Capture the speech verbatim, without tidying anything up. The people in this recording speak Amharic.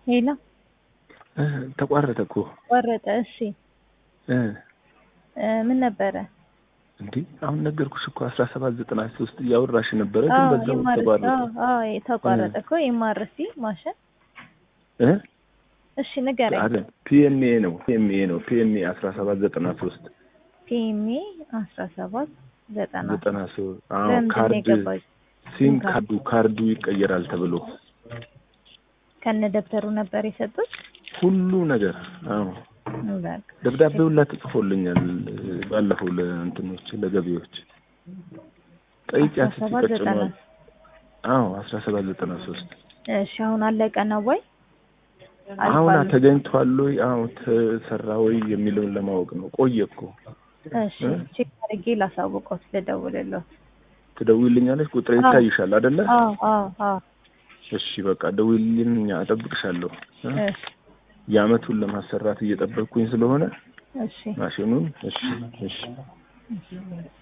ሄሎ ተቋረጠ እኮ ቆረጠ። እሺ እ ምን ነበረ እንዴ? አሁን ነገርኩሽ እኮ አስራ ሰባት ዘጠና ሶስት ያወራሽ ነበረ፣ ግን አዎ በዛው ተቋረጠ። አዎ አዎ ተቋረጠ እኮ ኤምአርሲ ማሽን እ እሺ ንገረኝ። አረ ፒኤምኤ ነው ፒኤምኤ ነው ፒኤምኤ አስራ ሰባት ዘጠና ሶስት ፒኤምኤ አስራ ሰባት ዘጠና ሶስት አዎ ካርድ ሲም ካርዱ ካርዱ ይቀየራል ተብሎ ከነ ደብተሩ ነበር የሰጡት ሁሉ ነገር። አዎ ደብዳቤው ላይ ተጽፎልኛል ባለፈው ለእንትኖች ለገቢዎች ጠይቂያት ሲቀጥሉ። አዎ አስራ ሰባት ዘጠና ሶስት እሺ አሁን አለቀ ነው ወይ? አሁን ተገኝቷል ወይ? አዎ ተሰራ ወይ የሚለውን ለማወቅ ነው። ቆየ እኮ። እሺ ቼክ አድርጌ ላሳውቀው ልደውልልዎት። ትደውይልኛለሽ? ቁጥሬ ይታይሻል አይደለ? አዎ አዎ አዎ እሺ በቃ ደውይልኝ፣ እጠብቅሻለሁ። እሺ የዓመቱን ለማሰራት እየጠበቅኩኝ ስለሆነ እሺ ማሽኑን። እሺ እሺ